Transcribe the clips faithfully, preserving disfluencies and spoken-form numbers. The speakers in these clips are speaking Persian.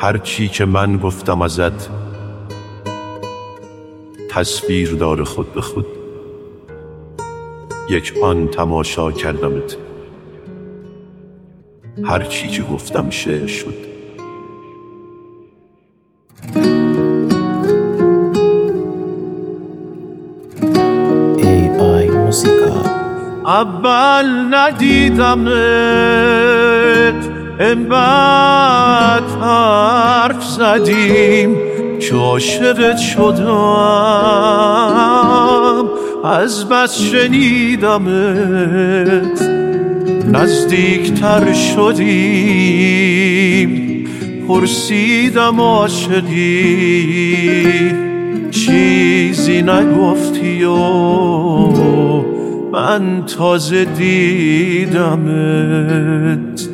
هرچی که من گفتم ازت تصویر داره خود به خود، یک آن تماشا کردمت، هرچی که گفتم شعر شد. ای آی موسیقا. اول ندیدمت، انقدر حرف زدیم که عاشقت شدم، از بس شنیدمت نزدیکتر شدیم، پرسیدم عاشقی چیزی نگفتی و من تازه دیدمت.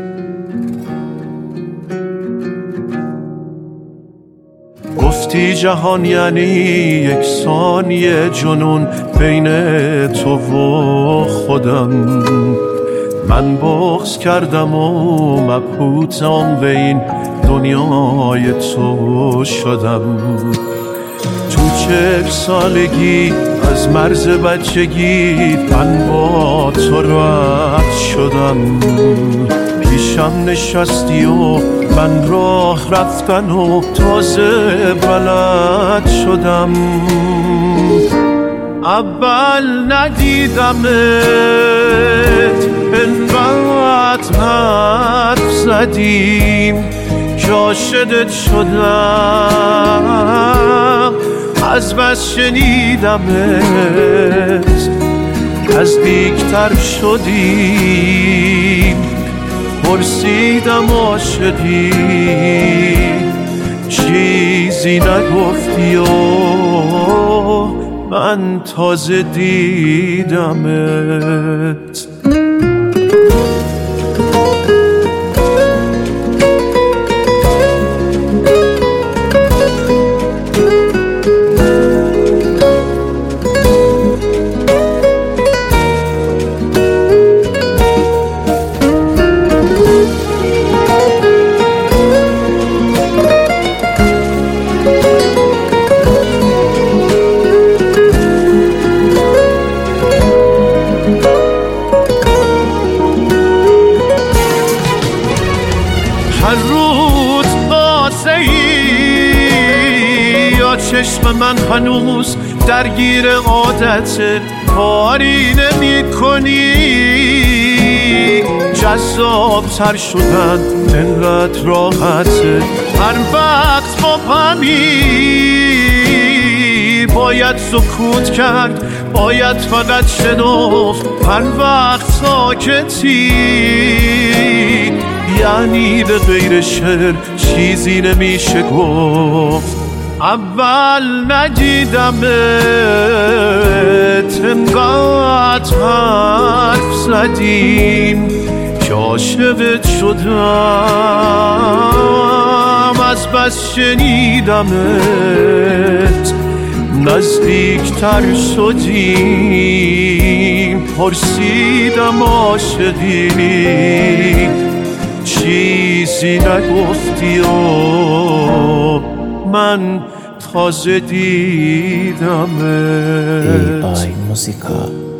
گفتی جهان یعنی یک ثانیه جنون بین تو و خودم، من بغض کردم و مبهوتم به این دنیای تو شدم. تو چهل سالگی از مرز بچگی من با تو رد شدم، پیشم نشستی و من راه رفتن و تازه بلد شدم. اول ندیدمت، انقدر حرف زدیم که عاشقت شدم، از بس شنیدمت نزدیکتر شدیم، پرسیدم عاشقی چیزی نگفتی و من تازه دیدمت. هر روز قاسه ای یا چشم من هنوز درگیر عادت، کاری نمی کنی جذاب تر شدن انقدر راحته. هر وقت با پمی باید سکوت کرد، باید فقط شنفت، هر وقت ساکتی یعنی به غیر شعر چیزی نمیشه گفت. اول ندیدمت، انقدر حرف زدیم که عاشقت شدم، از بس شنیدمت نزدیکتر شدیم، پرسیدم عاشقی چیزی نگفتی و من تازه دیدمت. ای آی موسیقا.